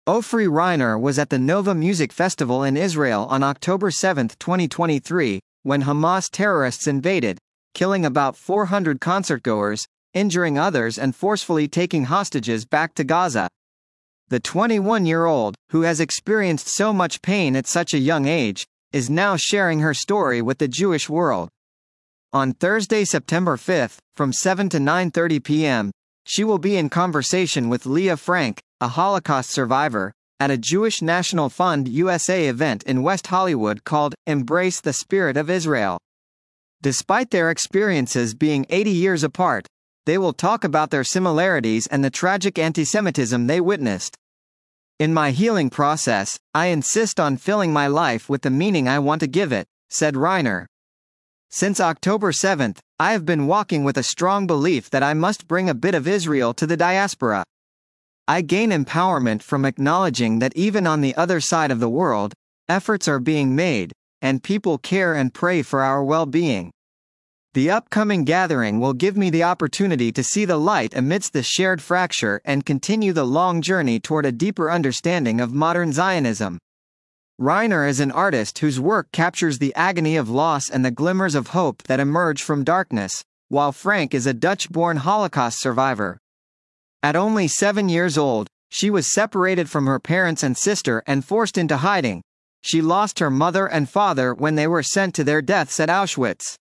Ofri Reiner was at the Nova Music Festival in Israel on October 7, 2023, when Hamas terrorists invaded, killing about 400 concertgoers, injuring others and forcefully taking hostages back to Gaza. The 21-year-old, who has experienced so much pain at such a young age, is now sharing her story with the Jewish world. On Thursday, September 5, from 7 to 9:30 p.m., she will be in conversation with Leah Frank, a Holocaust survivor, at a Jewish National Fund USA event in West Hollywood called Embrace the Spirit of Israel. Despite their experiences being 80 years apart, they will talk about their similarities and the tragic antisemitism they witnessed. In my healing process, I insist on filling my life with the meaning I want to give it, said Reiner. Since October 7, I have been walking with a strong belief that I must bring a bit of Israel to the diaspora. I gain empowerment from acknowledging that even on the other side of the world, efforts are being made, and people care and pray for our well-being. The upcoming gathering will give me the opportunity to see the light amidst the shared fracture and continue the long journey toward a deeper understanding of modern Zionism. Reiner is an artist whose work captures the agony of loss and the glimmers of hope that emerge from darkness, while Frank is a Dutch-born Holocaust survivor. At only 7 years old, she was separated from her parents and sister and forced into hiding. She lost her mother and father when they were sent to their deaths at Auschwitz.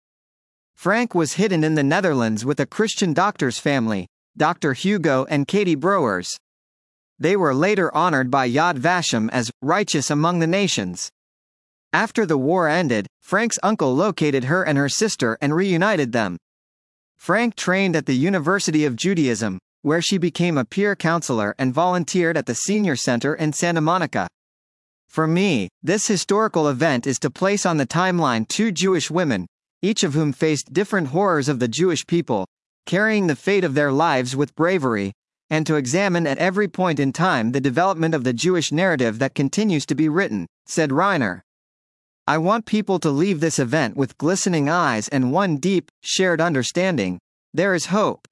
Frank was hidden in the Netherlands with a Christian doctor's family, Dr. Hugo and Katie Brouwers. They were later honored by Yad Vashem as righteous among the nations. After the war ended, Frank's uncle located her and her sister and reunited them. Frank trained at the University of Judaism, where she became a peer counselor and volunteered at the Senior Center in Santa Monica. For me, this historical event is to place on the timeline two Jewish women, each of whom faced different horrors of the Jewish people, carrying the fate of their lives with bravery, and to examine at every point in time the development of the Jewish narrative that continues to be written, said Reiner. I want people to leave this event with glistening eyes and one deep, shared understanding: there is hope.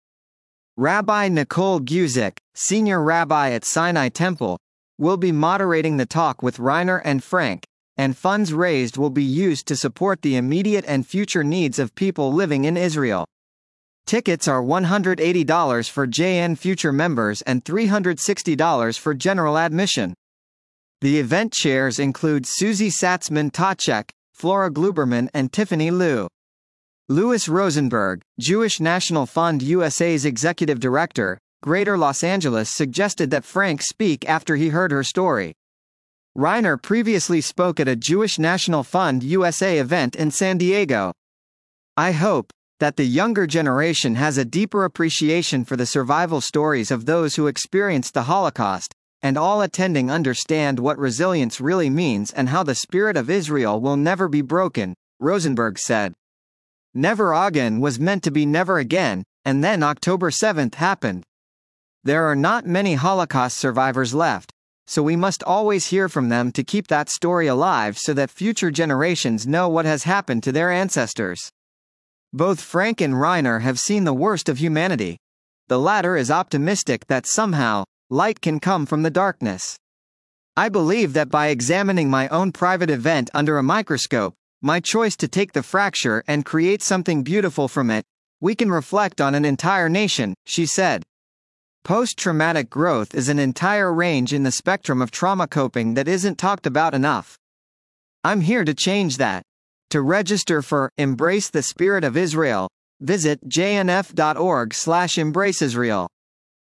Rabbi Nicole Guzik, senior rabbi at Sinai Temple, will be moderating the talk with Reiner and Frank, and funds raised will be used to support the immediate and future needs of people living in Israel. Tickets are $180 for JN Future members and $360 for general admission. The event chairs include Susie Satzman-Tachek, Flora Gluberman and Tiffany Liu. Louis Rosenberg, Jewish National Fund USA's executive director, Greater Los Angeles, suggested that Frank speak after he heard her story. Reiner previously spoke at a Jewish National Fund USA event in San Diego. I hope that the younger generation has a deeper appreciation for the survival stories of those who experienced the Holocaust, and all attending understand what resilience really means and how the spirit of Israel will never be broken, Rosenberg said. Never again was meant to be never again, and then October 7 happened. There are not many Holocaust survivors left, so we must always hear from them to keep that story alive so that future generations know what has happened to their ancestors. Both Frank and Reiner have seen the worst of humanity. The latter is optimistic that somehow, light can come from the darkness. I believe that by examining my own private event under a microscope, my choice to take the fracture and create something beautiful from it, we can reflect on an entire nation, she said. Post-traumatic growth is an entire range in the spectrum of trauma coping that isn't talked about enough. I'm here to change that. To register for Embrace the Spirit of Israel, visit jnf.org/embraceisrael.